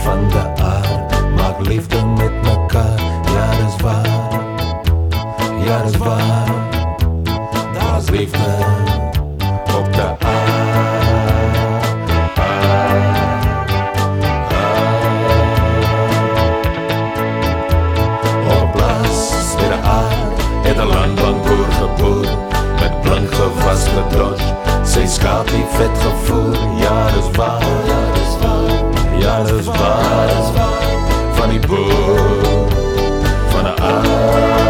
van de aard, maak liefde met mekaar. Ja, dis waar, ja, dis waar. Daar's liefde op de aard. Op plaas bij de aard het een landbankboer geboren, met blank gewas gedrocht, zijn skaap die vet gevoer. Ja, dis waar, ja, dis waar, van die boer, van de aard.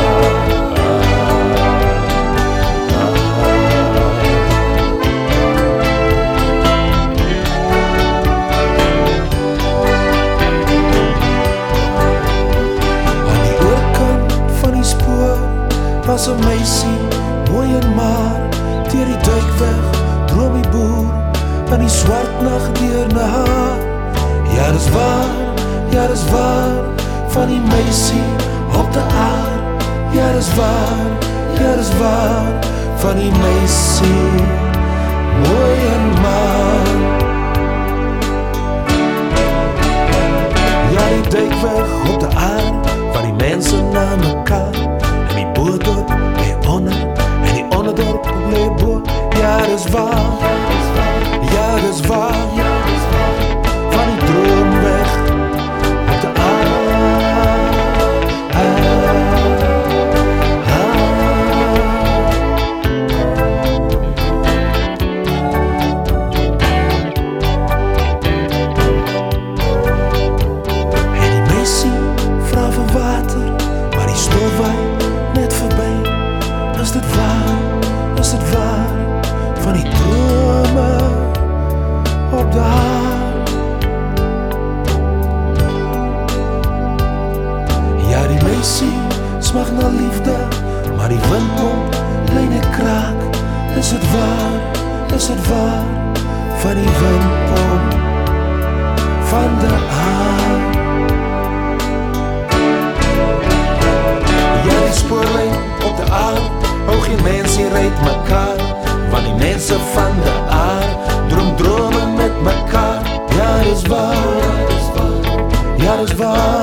Was een meisie, mooi en maar, deur die duikweg, droom die boer, en die swart nacht deur na haar. Ja, dis waar, ja, dis waar, van die meisie op de aard. Ja, dis waar, ja, dis waar, van die meisie, mooi en maar. Ja, die duikweg op de aard, waar die mensen naar mekaar. Boerdorp, bij onder, en die onderdorp, bij boer. Ja, dat is waar, ja, dat is waar, van die droomweg op de aard. En die meisje vrouw van water, maar die stoofwijn net voorbij. Is dit waar, is dit waar, van die dromen op de haar. Ja, die meisie smaakt naar liefde, maar die windpomp leen ik kraak. Is het waar, is het waar, van die windpomp van de haar. Ja, die spoorlijn op de aard, ook geen mensen rijdt mekaar. Want die mensen van de aard dromen met mekaar. Ja, dat is waar, ja, dat is waar.